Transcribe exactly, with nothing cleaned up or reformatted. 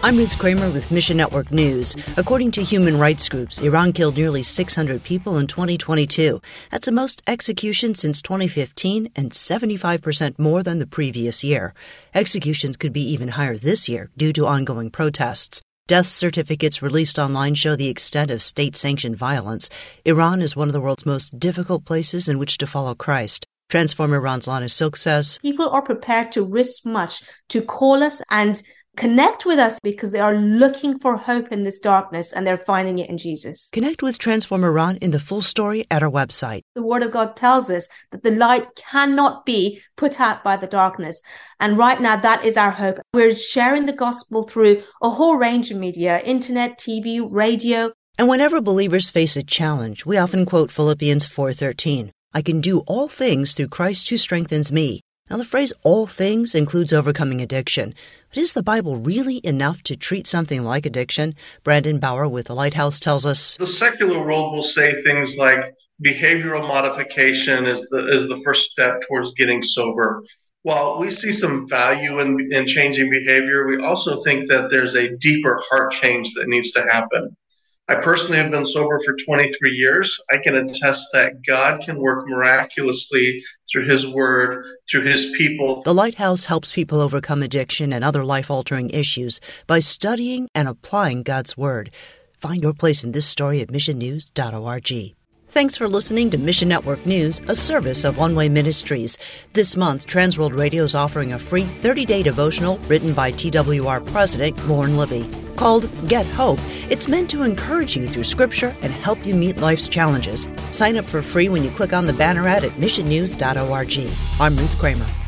I'm Ruth Kramer with Mission Network News. According to human rights groups, Iran killed nearly six hundred people in twenty twenty-two. That's the most executions since twenty fifteen and seventy-five percent more than the previous year. Executions could be even higher this year due to ongoing protests. Death certificates released online show the extent of state-sanctioned violence. Iran is one of the world's most difficult places in which to follow Christ. Transform Iran's Lana Silk says, people are prepared to risk much to call us and connect with us because they are looking for hope in this darkness and they're finding it in Jesus. Connect with Transform Iran in the full story at our website. The Word of God tells us that the light cannot be put out by the darkness. And right now, that is our hope. We're sharing the gospel through a whole range of media, internet, T V, radio. And whenever believers face a challenge, we often quote Philippians four thirteen. I can do all things through Christ who strengthens me. Now, the phrase all things includes overcoming addiction. But is the Bible really enough to treat something like addiction? Brandon Bauer with The Lighthouse tells us, the secular world will say things like behavioral modification is the is the first step towards getting sober. While we see some value in, in changing behavior, we also think that there's a deeper heart change that needs to happen. I personally have been sober for twenty-three years. I can attest that God can work miraculously through His Word, through His people. The Lighthouse helps people overcome addiction and other life-altering issues by studying and applying God's Word. Find your place in this story at mission news dot org. Thanks for listening to Mission Network News, a service of One Way Ministries. This month, Transworld Radio is offering a free thirty-day devotional written by T W R President Lauren Libby. Called Get Hope, it's meant to encourage you through Scripture and help you meet life's challenges. Sign up for free when you click on the banner ad at mission news dot org. I'm Ruth Kramer.